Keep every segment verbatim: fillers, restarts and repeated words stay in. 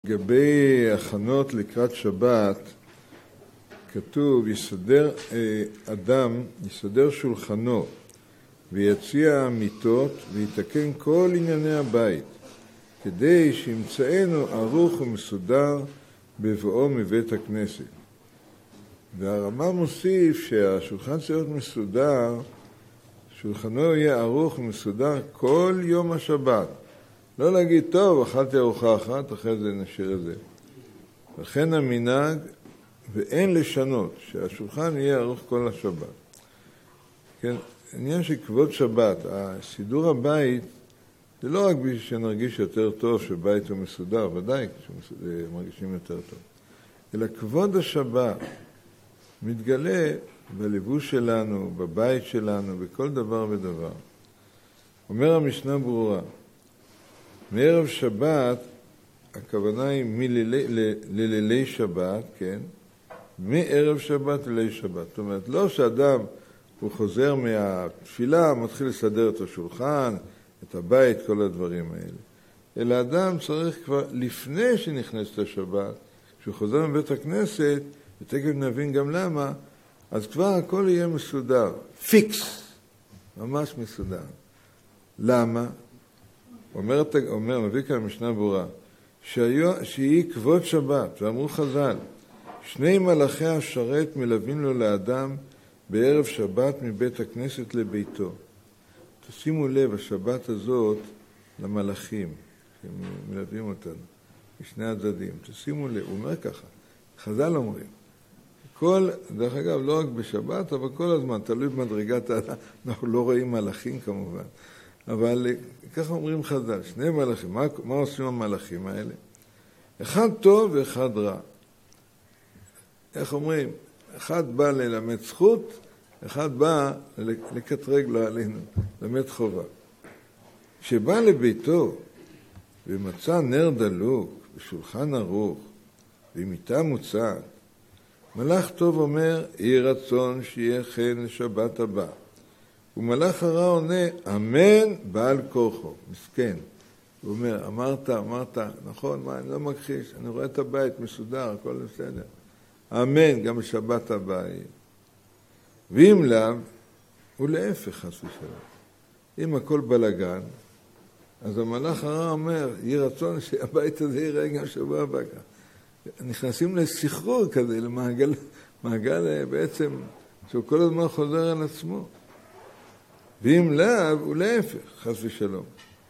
לגבי הכנות לקראת שבת, כתוב, יסדר אדם, יסדר שולחנו ויציע מיטות ויתקן כל ענייני הבית, כדי שימצאנו ערוך ומסודר בבואו מבית הכנסת. והרמב"ם מוסיף שהשולחן צריך להיות מסודר, שולחנו יהיה ערוך ומסודר כל יום השבת. לא להגיד, טוב, אכלתי ארוחה אחת, אחרי זה נשאיר את זה. לכן המנהג, ואין לשנות, שהשולחן יהיה ערוך כל השבת. כן, עניין של כבוד שבת, סידור הבית, זה לא רק בשביל שנרגיש יותר טוב שבית הוא מסודר, ודאי שמרגישים יותר טוב. אלא כבוד השבת מתגלה בלבוש שלנו, בבית שלנו, בכל דבר ודבר. אומר המשנה ברורה, מערב שבת, הכוונה היא מלילי שבת, כן? מערב שבת לליל שבת. זאת אומרת, לא שאדם הוא חוזר מהתפילה, מתחיל לסדר את השולחן, את הבית, כל הדברים האלה. אלא אדם צריך כבר, לפני שנכנס לשבת, כשהוא חוזר מבית הכנסת, ותכף נבין גם למה, אז כבר הכל יהיה מסודר. פיקס. ממש מסודר. למה? אומר, אומר, מביא כאן משנה ברורה, שהיא כבוד שבת, ואמרו חז"ל, שני מלאכי השרת מלווים לו לאדם בערב שבת מבית הכנסת לביתו. תשימו לב, השבת הזאת למלאכים, שמלווים אותנו, משני הצדדים. תשימו לב, הוא אומר ככה, חז"ל אומרים, כל, דרך אגב, לא רק בשבת, אבל כל הזמן, תלוי במדרגת, אנחנו לא רואים מלאכים כמובן, אבל ככה אומרים חז"ל, שני מלאכים, מה, מה עושים המלאכים האלה? אחד טוב ואחד רע. איך אומרים? אחד בא ללמד זכות, אחד בא לקטרג לו עלינו, ללמד חובה. כשבא לביתו ומצא נר דלוק ושולחן ערוך ומיטה מוצעת, מלאך טוב אומר, יהי רצון שיהיה כן לשבת הבא. ומלאך הרע עונה, אמן בעל כוחו, מסכן. הוא אומר, אמרת, אמרת, נכון, מה, אני לא מכחיש, אני רואה את הבית מסודר, הכל בסדר. אמן, גם בשבת הבאה. ואם לאו, הוא להפך, חס ושלום. אם הכל בלגן, אז המלאך הרע אומר, יהי רצון שהבית הזה יראה גם שבוע הבא. נכנסים לסחרור כזה, למעגל, מעגל בעצם, שהוא כל הזמן חוזר על עצמו. ואם לאו, הוא להפך, חס ושלום.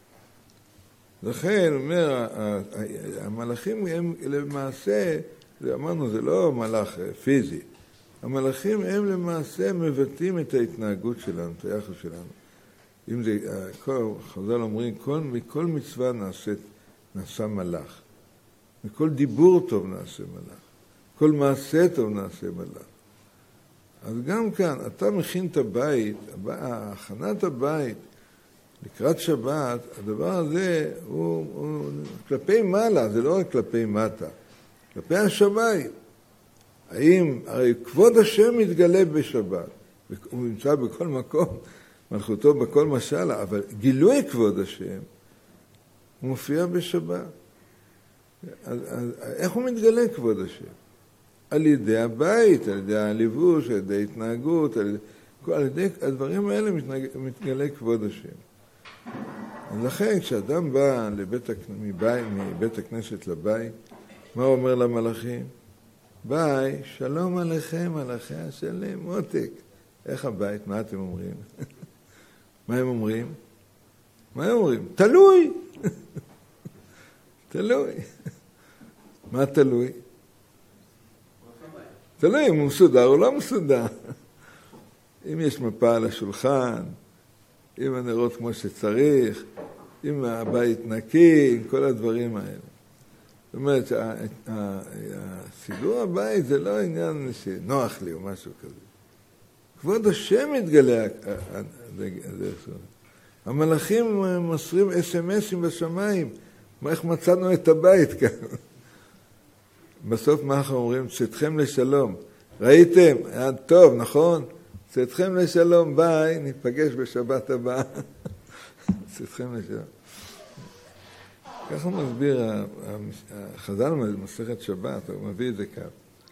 לכן, אומר, המלאכים הם למעשה, אמרנו, זה לא מלאך פיזי. המלאכים הם למעשה מבטאים את ההתנהגות שלנו, את היחס שלנו. אם זה, חז"ל אומרים, כל, מכל מצווה נעשית, נעשה מלאך. מכל דיבור טוב נעשה מלאך. כל מעשה טוב נעשה מלאך. אז גם כאן, אתה מכין את הבית, הכנת הבית, לקראת שבת, הדבר הזה הוא, הוא כלפי מעלה, זה לא רק כלפי מטה, כלפי השמיים. האם, הרי כבוד השם מתגלה בשבת, הוא נמצא בכל מקום, מלכותו בכל משלה, אבל גילוי כבוד השם, הוא מופיע בשבת. אז, אז איך הוא מתגלה כבוד השם? על ידי הבית, על ידי הליבוש, על ידי התנהגות, על ידי, על ידי הדברים האלה מתנג, מתגלה כבוד השם. לכן, כשאדם בא לבית, מבית, מבית הכנסת לבית, מה הוא אומר למלאכים? ביי, שלום עליכם, מלאכי השלם, מותק. איך הבית? מה אתם אומרים? מה הם אומרים? מה הם אומרים? תלוי. תלוי. מה תלוי? תלוי אם הוא מסודר או לא מסודר. אם יש מפה על השולחן, אם הנרות כמו שצריך, אם הבית נקי, עם כל הדברים האלה. זאת אומרת, הסידור הבית זה לא עניין שנוח לי או משהו כזה. כבוד השם מתגלה. המלאכים מוסרים אס אם אסים בשמיים, איך מצאנו את הבית כאן. בסוף מה אנחנו אומרים? צאתכם לשלום. ראיתם? היה טוב, נכון? צאתכם לשלום, ביי, ניפגש בשבת הבאה. צאתכם לשלום. ככה מסביר החז"ל במסכת שבת, הוא מביא את זה כאן.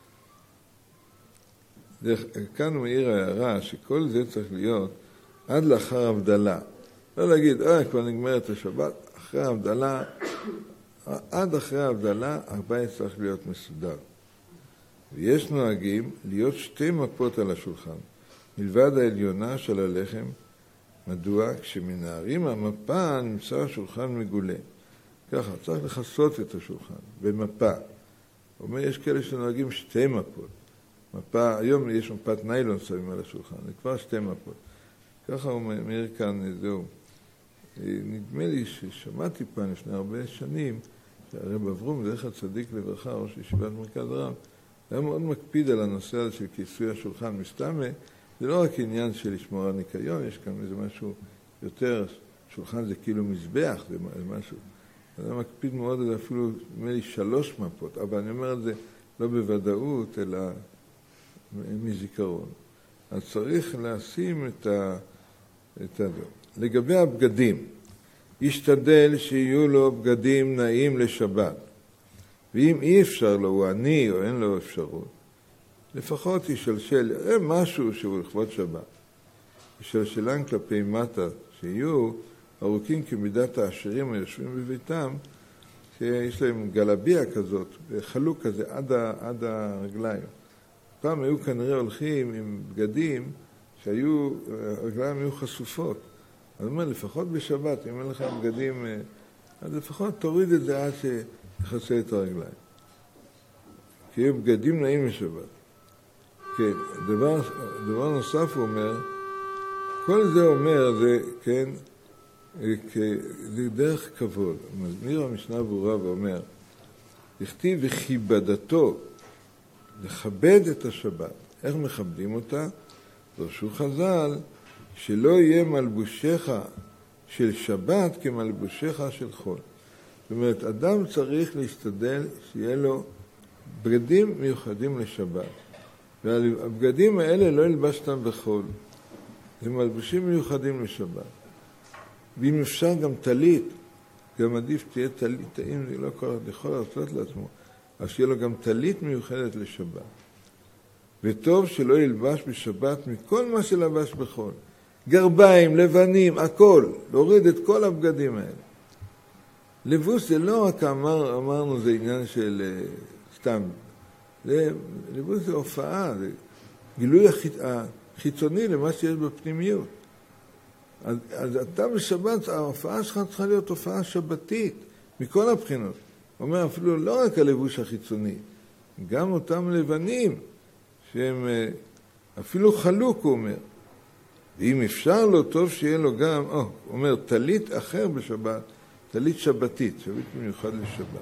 כאן הוא מעיר הערה שכל זה צריך להיות עד לאחר הבדלה. לא להגיד, אה, כבר נגמרת השבת, אחרי ההבדלה, עד אחרי ההבדלה, הבית צריך להיות מסודר. ויש נוהגים להיות שתי מפות על השולחן, מלבד העליונה של הלחם. מדוע? כשמנערים המפה נמצא השולחן מגולה. ככה, צריך לחסות את השולחן במפה. הוא אומר, יש כאלה שנוהגים שתי מפות. מפה, היום יש מפת ניילון שמים על השולחן, זה כבר שתי מפות. ככה הוא מעיר כאן, זהו. נדמה לי ששמעתי פעם לפני הרבה שנים, שהרב אברום, דרך הצדיק לברכה, ראש ישיבת מרכז הרב, היה מאוד מקפיד על הנושא הזה של כיסוי השולחן. מסתמה, זה לא רק עניין של לשמור על ניקיון, יש כאן איזה משהו יותר, שולחן זה כאילו מזבח, זה משהו. זה מקפיד מאוד, זה אפילו, נדמה לי, שלוש מפות, אבל אני אומר את זה לא בוודאות, אלא מזיכרון. אז צריך לשים את ה... את הדבר. לגבי הבגדים, ישתדל שיהיו לו בגדים נעים לשבת. ואם אי אפשר לו, הוא עני או אין לו אפשרות, לפחות ישלשל, אה, משהו שהוא לכבוד שבת. ישלשלן כלפי מטה, שיהיו ארוכים כמידת העשירים היושבים בביתם, שיש להם גלביה כזאת, חלוק כזה עד, ה, עד הרגליים. פעם היו כנראה הולכים עם בגדים שהיו, הרגליים היו חשופות. אז אומר, לפחות בשבת, אם אין לך בגדים, אז לפחות תוריד את זה עד שיחסה את הרגליים. כי יהיו בגדים נעים לשבת. כן, דבר, דבר נוסף הוא אומר, כל זה אומר, זה, כן, זה דרך כבוד. מסביר המשנה ברורה ואומר, לכתיב וכיבדתו, לכבד את השבת. איך מכבדים אותה? דרשו חז"ל, שלא יהיה מלבושך של שבת כמלבושך של חול. זאת אומרת, אדם צריך להשתדל שיהיה לו בגדים מיוחדים לשבת. והבגדים האלה לא ילבשתם בחול. זה מלבושים מיוחדים לשבת. ואם אפשר גם טלית, גם עדיף תהיה טלית, אם זה לא כל יכול לעשות לעצמו, אז שיהיה לו גם טלית מיוחדת לשבת. וטוב שלא ילבש בשבת מכל מה שלבש בחול. גרביים, לבנים, הכל. להוריד את כל הבגדים האלה. לבוש זה לא רק אמר, אמרנו, זה עניין של uh, סתם. זה, לבוש זה הופעה, זה גילוי החיצ... החיצוני למה שיש בפנימיות. אז, אז אתה בשבת, ההופעה שלך צריכה להיות הופעה שבתית, מכל הבחינות. הוא אומר אפילו לא רק הלבוש החיצוני, גם אותם לבנים, שהם אפילו חלוק, הוא אומר. ואם אפשר לו, טוב שיהיה לו גם, או, הוא אומר, תלית אחר בשבת, תלית שבתית, שבית מיוחד לשבת.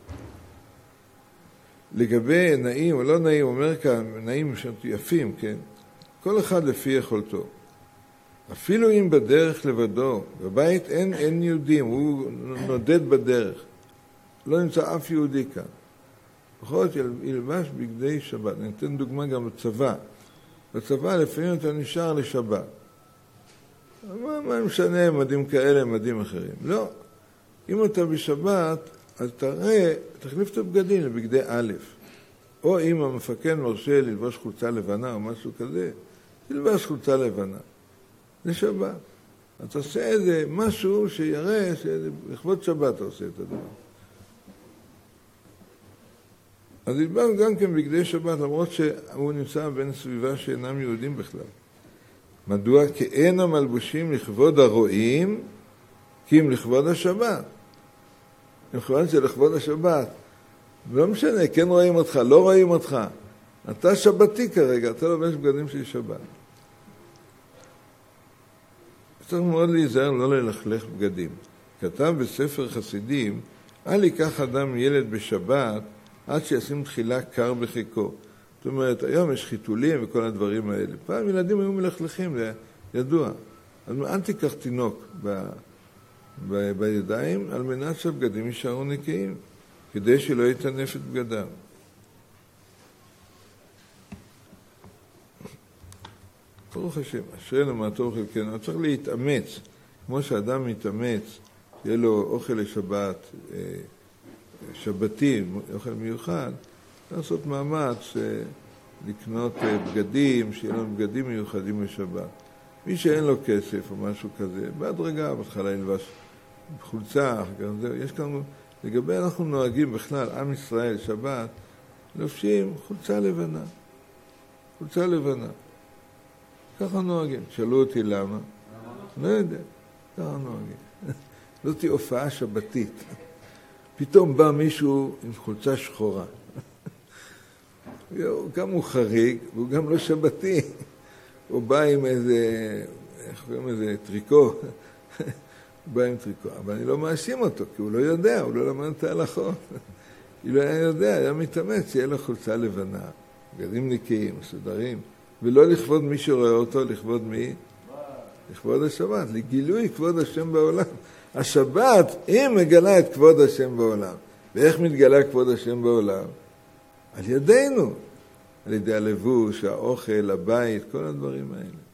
לגבי נעים או לא נעים, הוא אומר כאן, נעים יפים, כן? כל אחד לפי יכולתו. אפילו אם בדרך לבדו, בבית אין, אין יהודים, הוא נודד בדרך. לא נמצא אף יהודי כאן. בכל זאת ילבש בגדי שבת. אני אתן דוגמה גם בצבא. בצבא לפעמים אתה נשאר לשבת. מה, מה משנה מדים כאלה, מדים אחרים? לא. אם אתה בשבת, אז תראה, תחליף את הבגדים לבגדי א'. או אם המפקד מרשה ללבוש חולצה לבנה או משהו כזה, תלבש חולצה לבנה. זה שבת. אתה עושה איזה משהו שיראה שלכבוד שבת אתה עושה את הדבר. אז ילבש גם כן בגדי שבת, למרות שהוא נמצא בין סביבה שאינם יהודים בכלל. מדוע? כי אין המלבושים לכבוד הרואים, כי אם לכבוד השבת. לכבוד זה לכבוד השבת. לא משנה, כן רואים אותך, לא רואים אותך. אתה שבתי כרגע, אתה לובש בגדים של שבת. צריך מאוד להיזהר לא ללכלך בגדים. כתב בספר חסידים, אל ייקח אדם ילד בשבת עד שישים תחילה קר בחיקו. זאת אומרת, היום יש חיתולים וכל הדברים האלה. פעם ילדים היו מלכלכים, זה ידוע. אז אל תיקח תינוק ב, ב, בידיים על מנת שהבגדים יישארו נקיים, כדי שלא יתנף את בגדיו. ברוך השם, אשרינו מה טוב חלקנו. צריך להתאמץ, כמו שאדם מתאמץ שיהיה לו אוכל לשבת, שבתי, אוכל מיוחד, לעשות מאמץ לקנות בגדים, שיהיה לנו בגדים מיוחדים לשבת. מי שאין לו כסף או משהו כזה, בהדרגה, בהתחלה ילבש חולצה, יש כאן, לגבי אנחנו נוהגים בכלל, עם ישראל, שבת, לובשים חולצה לבנה. חולצה לבנה. ככה נוהגים. שאלו אותי למה? לא יודע. ככה נוהגים. זאת היא הופעה שבתית. פתאום בא מישהו עם חולצה שחורה. גם הוא חריג, והוא גם לא שבתי. הוא בא עם איזה, איך קוראים איזה טריקו. הוא בא עם טריקו. אבל אני לא מאשים אותו, כי הוא לא יודע, הוא לא למד את ההלכות. אילו היה יודע, היה מתאמץ, שיהיה לו חולצה לבנה, בגדים נקיים, מסודרים, ולא לכבוד מי שרואה אותו, לכבוד מי? לכבוד השבת, לגילוי כבוד השם בעולם. השבת היא מגלה את כבוד השם בעולם. ואיך מתגלה כבוד השם בעולם? על ידינו. על ידי הלבוש, האוכל, הבית, כל הדברים האלה.